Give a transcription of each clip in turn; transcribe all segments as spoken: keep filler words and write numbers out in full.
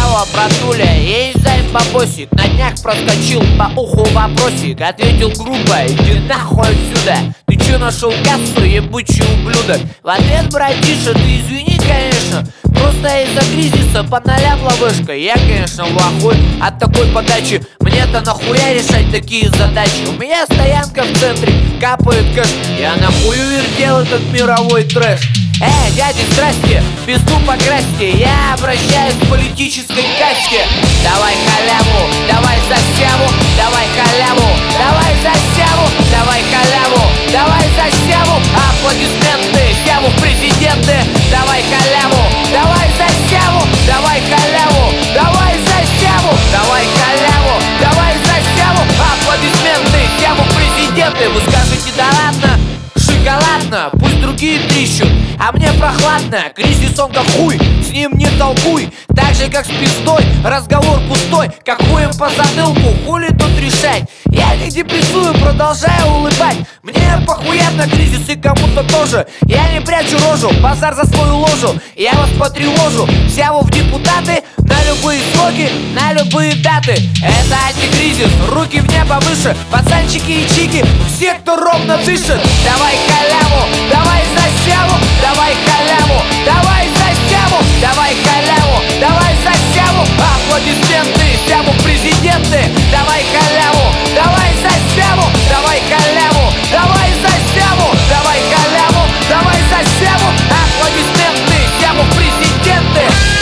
здорово, братуля, есть займ бабосик. На днях проскочил по уху вопросик. Ответил грубо: иди нахуй отсюда. Ты чё нашел кассу, ебучий ублюдок? В ответ, братиша, ты извини, конечно, просто из-за кризиса по нолям ловышка. Я, конечно, в ахуе от такой подачи. Мне-то нахуя решать такие задачи? У меня стоянка в центре, капает кэш. Я нахую вертел этот мировой трэш. Эй, дяди, здрасте, пизду покрасьте. Я обращаюсь к политической касте. Давай халяву, давай за сяву, давай халяву, давай за сяву, давай халяву, давай за сяву. Аплодисменты, сяву в президенты. Давай халяву, давай за сяву, давай халяву, давай за сяву, давай халяву, давай за сяву. Аплодисменты, сяву в президенты. Вы скажете: да ладно, шоколадно, пусть другие трещут, а мне прохладно. Кризис он как хуй, с ним не толкуй. Так же как с пиздой, разговор пустой. Как хуем по затылку, хули тут решать? Я не депрессую, продолжаю улыбать. Мне похуят на кризис и кому-то тоже. Я не прячу рожу, базар за свою ложу. Я вас потревожу, сяву в депутаты. На любые сроки, на любые даты. Это антикризис, руки в небо выше. Пацанчики и чики, все, кто ровно дышит. Давай халяву, давай за сяву, давай халяву, давай за сяву, давай халяву, давай за сяву. Аплодисменты, сяву в президенты. Давай халяву, давай за сяву, давай халяву, давай за сяву, давай халяву, давай за сяву. Аплодисменты, сяву в президенты.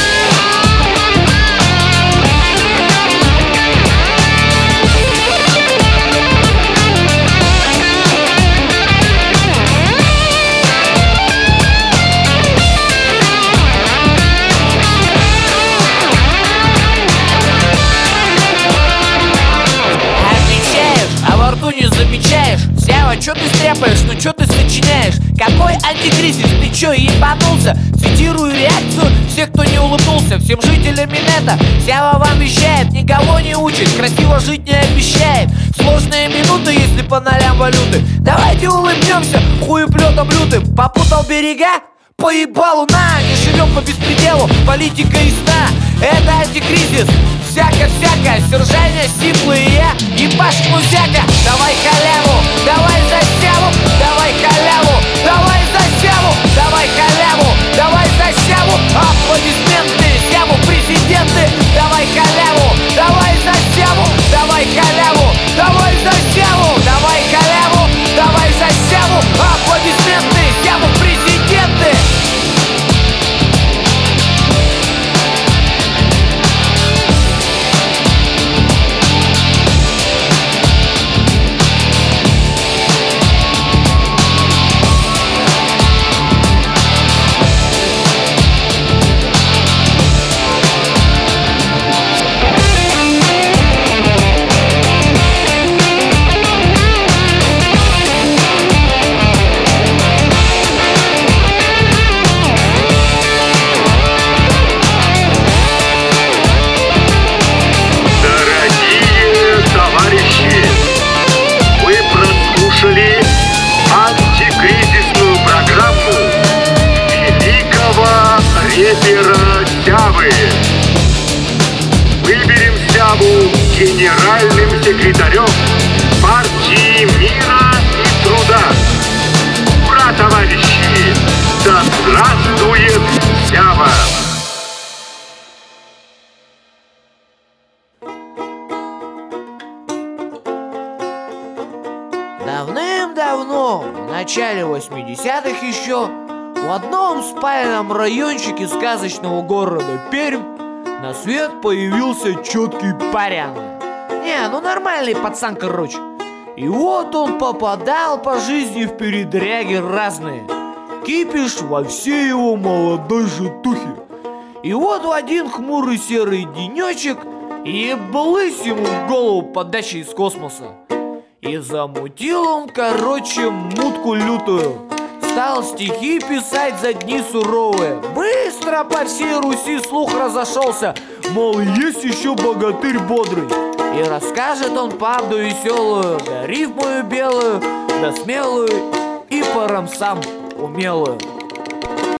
Не замечаешь? Сява, чё ты стряпаешь? Ну чё ты сочиняешь? Какой антикризис? Ты чё, ебанулся? Цитирую реакцию всех, кто не улыбнулся. Всем жителям Минета Сява вам вещает: никого не учит, красиво жить не обещает. Сложные минуты, если по нолям валюты. Давайте улыбнемся хуеплетом лютым. Попутал берега? По ебалу на! Не живем по беспределу, политика ясна. Это антикризис, всяко-всяко. Сержания, сиплы и я, ебашь музяка. Давай халяву, давай за сяву, давай халяву, давай за сяву, давай халяву, давай за сяву. Аплодисменты, сяву президенты. Давай халяву, давай за сяву, давай халяву, давай за сяву, давай халяву, давай за сяву. Аплодисменты, сяву президенты. Выберем Сяву генеральным секретарем партии мира и труда. Ура, товарищи! Да здравствует Сява! Давным-давно, в начале восьмидесятых еще, в одном спальном райончике сказочного города Пермь на свет появился четкий парень. Не, ну нормальный пацан, короче. И вот он попадал по жизни в передряги разные. Кипиш во всей его молодой житухе. И вот в один хмурый серый денечек ебалась ему в голову подача из космоса. И замутил он, короче, мутку лютую. Стал стихи писать за дни суровые. Быстро по всей Руси слух разошелся, мол, есть еще богатырь бодрый. И расскажет он правду веселую, да рифмую белую, да смелую и по рамсам умелую.